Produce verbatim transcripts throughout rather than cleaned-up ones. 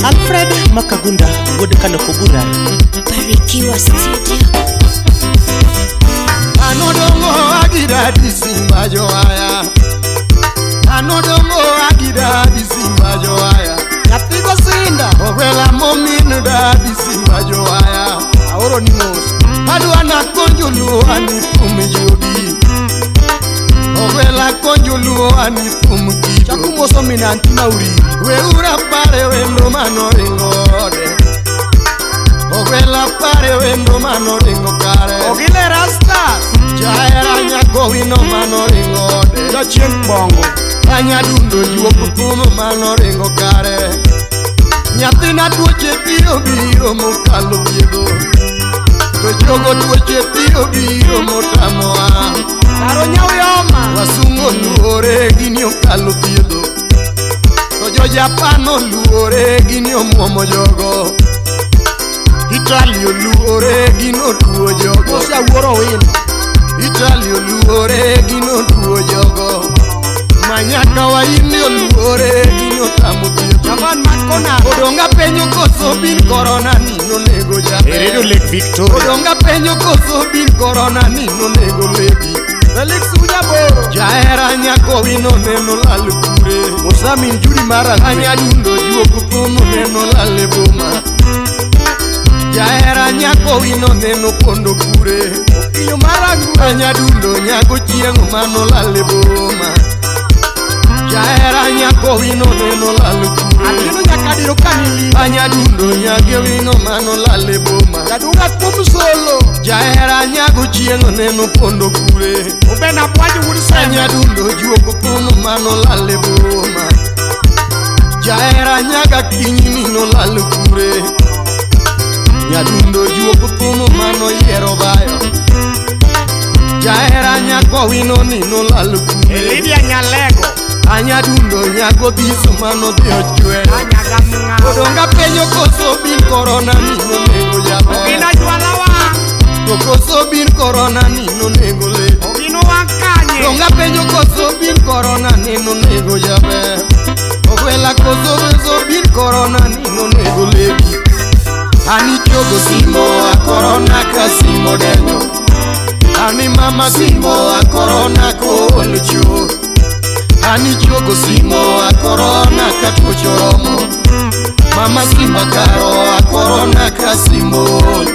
Alfred Makagunda Wood Kanokogura Barikiwa Studio. Anodongo agira disimba joaya, Anodongo agira disimba joaya, Yatigo Sinda Ogwela mominu da disimba joaya, Aoro Nimos Aduana konjulu ani tumijogi, Ogwela konjulu ani tumkido, Chakumoso minantina uri Weura pare wendo manoringode, Ogwela pare wendo manoringo kare, Ogile Rastas Jaera nyako wino manoringode, Jochieng Bongo Anya dundo juo kutumo manoringo kare, Nyathina tuoche tio biro mokalo piego, To jogo tuoche tio biro motamoa, Karo Nyawyoma Wasungo luore gini okalo piego, To jo Japano luore gini omuomo jogo, Italio luore gino duo jogo, Osia Woro Wino Italio luore gino duo jogo, Manyaka wa indio luore gino tamo tiyo. Javan Makona Odonga penyo koso bin corona nino nego jabe, Radio Lake Victoria Odonga penyo koso bin corona nino nego lebi, Felix Ujaboro Jaera nyako wino neno lalukure, Musamin Juri Mara Anya dundo juo kutumo neno laleboma, Jaera nyako wino neno pondo kure, Iyo Marangu Anya dundo nyako chiengo mano laleboma, Jaera nyako wino neno lalukure, Atino Nyakadiro Kanili Anya dundo nyake wino mano laleboma, Kadunga Kum Solo Jaera nyako chiengo neno pondo kure, Ubena Bwaji Wursema Anya dundo juo kutumo mano laleboma, Jaera nyaka kinyi nino lalukure, Nyadundo juo kutumo mano yero bayo, Jaera nyako wino nino lalukure, Elidia Nyalego Anya dundo nyako diso mano deo chwe, Anyagamnga Odonga penyo koso bin corona nino nego jabe, Ogina Jwalawa To koso bin corona nino nego le, Ogino Wankanye Odonga penyo koso bin corona nino nego jabe, Ogwela koso beso bin corona nino nego lebi, Ani chogo simo a corona ka simo denyo, Ani mama simo a corona ko olucho, Ani chogo simo a corona ka tuchoromo, Mama simba karo a corona ka simo,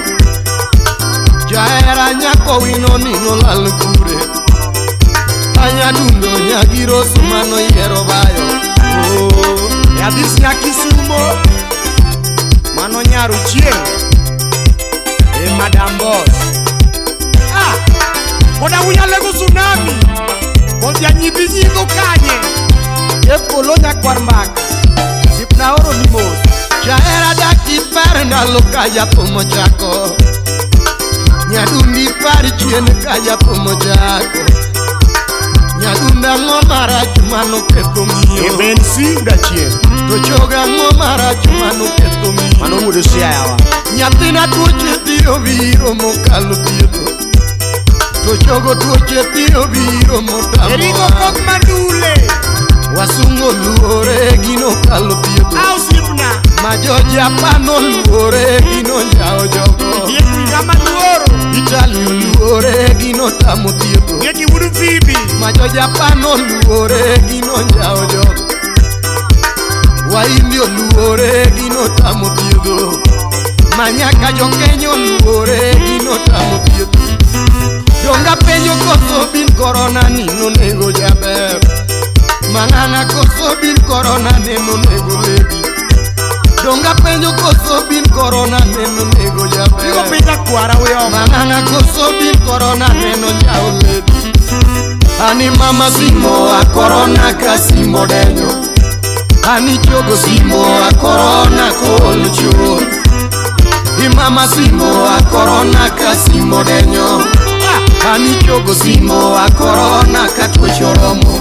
Jaera nyako wino nino lalukure, Anya dundo nyagiro sumano yero bayo, Oh Yadis Nyakisumo Mano Nyaru Chieng E Madam Boss Ah Koda Unyalego Tsunami Kodia Nyibi Nyigo Kanye E Polonya Kwarmbaka Sipna Oro Nimos Jaera daki pare ndalo kaya pomo chako, Nyadundi pari chien kaya pomo chako, Nyadunda ngomara chumano keto E miyo, Bensi Udachie To choga ngomara chumano keto miyo, Mano Mudo Siayawa Nyathina tuoche tio biro mokalo thiedho, To chogo tuoche tio biro Erigo motamoa, Kok Mandule Wasungo luore gino kalo thiedho, Ausipna Majo Japano luore gino njao jogo, Yekwiga Maluoro Italio luore gino tamo thiedho, Yeki Wudu Phoebe Majo Japano luore gino njao jogo, Waindio luore gino tamo thiedho, Manyaka jo Kenyo luore gino tamo thiedho, Donga penyo koso bin corona nino nego jaber, Mangana koso bin corona neno nego lebi, Donga penyo koso bin corona neno nego Igo jaber, Peter Kwara Uyoma Mangana koso bin corona neno njao lebi, Ani mama simo a corona ka simo denyo, Ani chogo simo a corona ko olucho, I mama simo a corona ka simo denyo, Ani chogo simo a corona ka tuchoromo,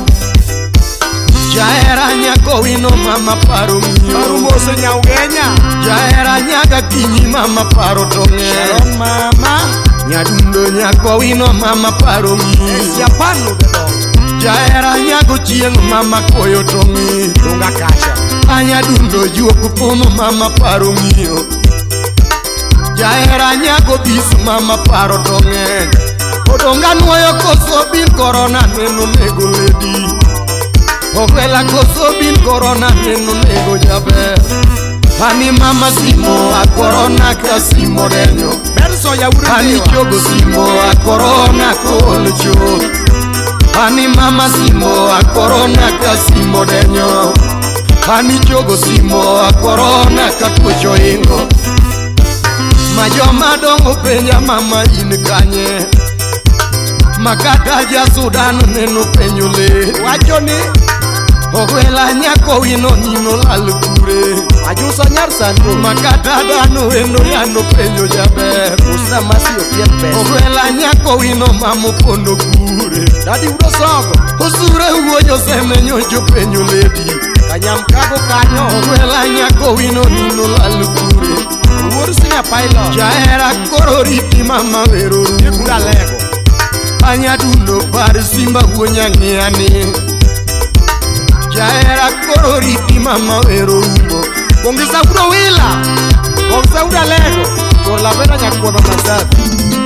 Jaera nyako wino mama paro miyo, Arumose Nyaugenya Jaera nyaka kinyi mama paro tonge, Sharon Mama Nyadundo nyako wino mama paro miyo, Siapano Gedong Jaera nyako chieng mama koyo tonge, Dunga Kacha Anya dundo juok pono mama paro ng'iyo. Jahera nyago bis mama paro dong'eny. Odonga nuoyo koso bin korona neno nego ledi. Ogwela koso bin korona neno nego jaber. Ani mama simo a korona ka simo denyo. Ani chogo simo a korona kol chok. Ani mama simo a korona ka simo denyo. Ani chogo simo a korona ka tuocho ingo. Ma joma dongo penja mama in kanye. Makata ja Sudan neno penyo le. Wacho ni Ogwela nyako wino nino lal kure. ajuso nyar sandu Makata dano eno yano penyo jaber. usna masi opien pesa. Ogwela nyako wino mamo pono kure. Dadi udo sogo Osure uoyo seme nyojo penyo ledi. kanyam kago kanyo. Ogwela nyako wino nino lal kure. Uwur sinya pailo Jahera koro riti mama vero ye kura lego. Anya dundo par simba huonya ng'iyani. Jahera koro riti mama vero umo. Bongisa udo wila bongisa uda lego. Por la vera nyakuodho masafi.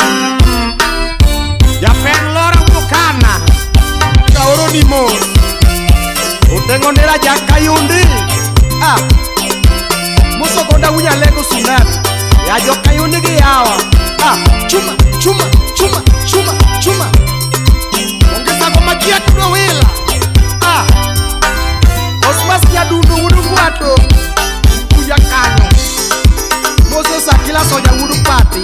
Japeng lora udo kana kaoro ni mos. Utengo nera jakayundi. Ah Muso konda unya lego sunat. Ya jokayundi gi yawa. Ah chuma chuma chuma chuma chuma. Bongisa koma kia kudo wila. Ah Osmas ya dundu udu wato. Kuja kanyo Moso sakila soja udu pati.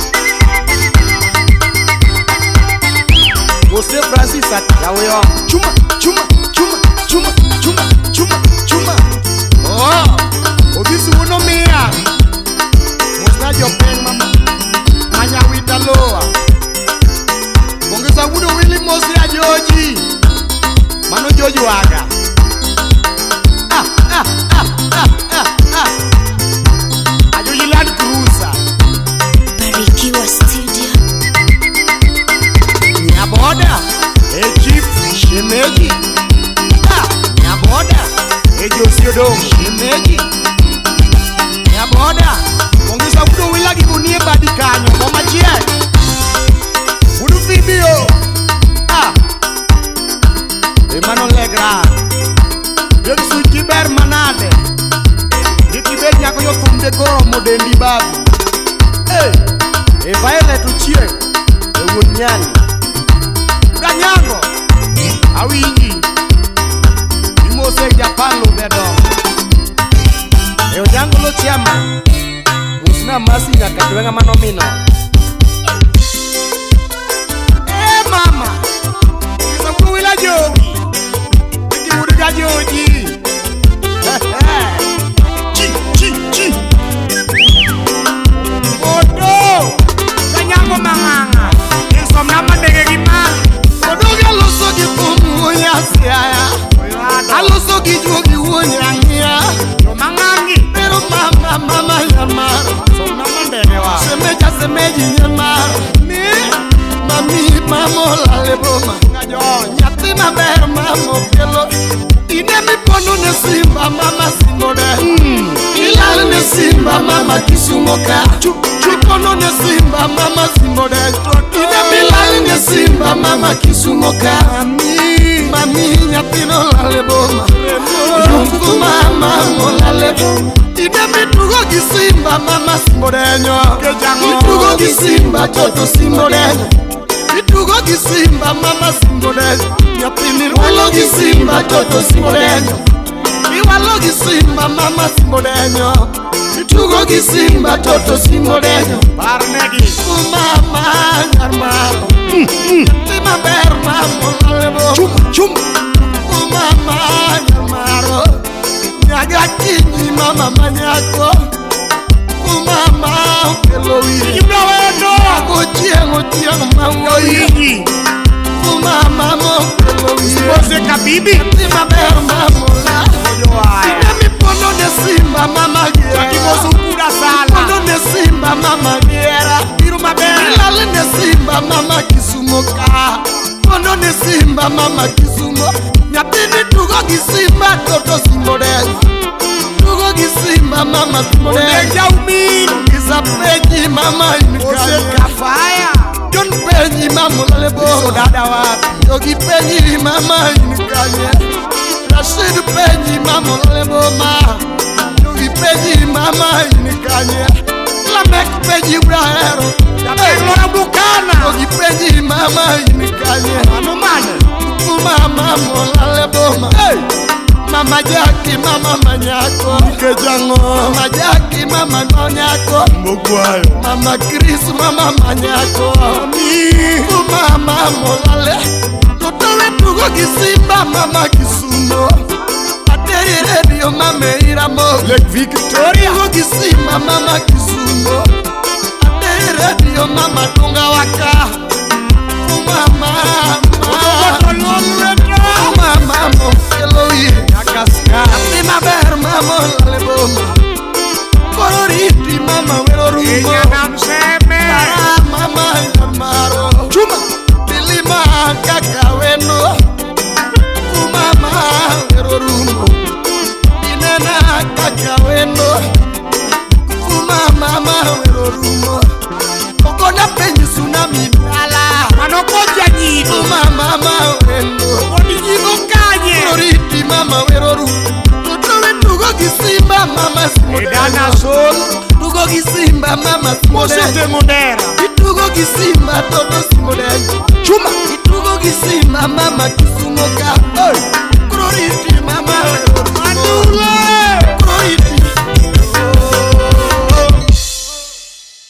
Jose Francis at yawe chuma chuma chuma chuma chuma chuma chuma. Oh Obisi uno mia Mosna jopeng mama Manya wita loa. Bongisa udu wili mosi ya Joji. Mano Joji waga. Ah ah ah ah ah ah. Ajoji Land Cruiser. Barikiwa Studio. Nyaboda e chief shemeji. Ah Nyaboda e Josi Odong shemeji. Nyaboda Bongisa udo wila gibunie badi kanyo mama chie. Udu video. Ah Emano legra. Yo suchi ber manade. Diki ber nyako yo tumde koro modendi babu. Eh E violet uchie E wunyani Uda nyango Awinji Imose Japan lo bedo E onyango lo chiama Usna masi nyakatuenga manomino. Eh mama Kisa mkuu wila jogi Diki uduga joji. Chi chi chi Odo Kanyango manganga Isom nama dege gimana. Odoga loso gi pomu onya siaya. Aloso gi jogi wonya ngia. Yo mangangi Pero mama mama yamaro. Som nama dege wa Semeja semeji nyamaro. Ni Mami mamo lale boma. Ngajon Nyati maber mamo kelo. Ine mi pono ne simba mama simode. Ilale ne simba mama kisumoka. Chupono ne simba mama simode. Ine mi lale ne simba mama kisumoka. Mami mami nyati no lale boma. Yungu mama mo lale boma. Ine mi tugo gi simba mama simode nyo. Itugo gi simba toto simode. Itugo gi simba mama simode. Nyapini walo gi simba toto simbodenyo. Iwalo gi simba mama simbodenyo. Itugo gi simba toto simbodenyo. Barnegi Mama nyarmaro. Tima ber mamo lebo. Chum chum Mama nyarmaro. Nyaga kinyi mama manyako. Mama kelowi. Ibrawedo Ako chiengo chiengo mango Oigi Mama mo kelowi. Bose kabibi Tima ber mamo la. Yo aya Ina mi pono ne simba mama giera. Kibosu kura sala Pono ne simba mama giera. Biru mabere Ilale ne simba mama kisumo ka. Pono ne simba mama kisumo. Nyatini tugo gi simba toto simbo de. gi simba mama simone Onenja umil Kisa peji mama Ose inikanye kafaya Jon peji mama lalebo So dada wapi Yogi peji mama inikanye Rashid peji mama lalebo ma Yogi peji mama inikanye Lamek peji brahero Damek lora bukana Yogi peji mama inikanye Mano mane Mama lalebo ma Hey Mama Jackie, mama manyako Kejango Mama Jackie, mama manyako Mogwayo Mama Chris, mama manyako Mi Mama molale Totowe tugo kisimba mama kisumo Ateri radio mama iramo Lake Victoria Tugo kisimba mama kisumo Ateri radio mama tunga waka Mama Mama Mama Mokeloye Nakaska Sima ber mama laleboma Kororiti mama werorumo Enya namseme Tara mama yarmaro Chuma Bilima kakaweno Umama werorumo Inena kakaweno Umama werorumo Okona penyi tsunami ala Manokoja nyido Umama wendo Kodi nyido kanye Kororiti mama werorumo Totowe tugo kisimba mama simone Edana sol Tugo kisimba mama simone Mosete modera Itugo kisimba toto simone Chuma Itugo kisimba mama kisumoka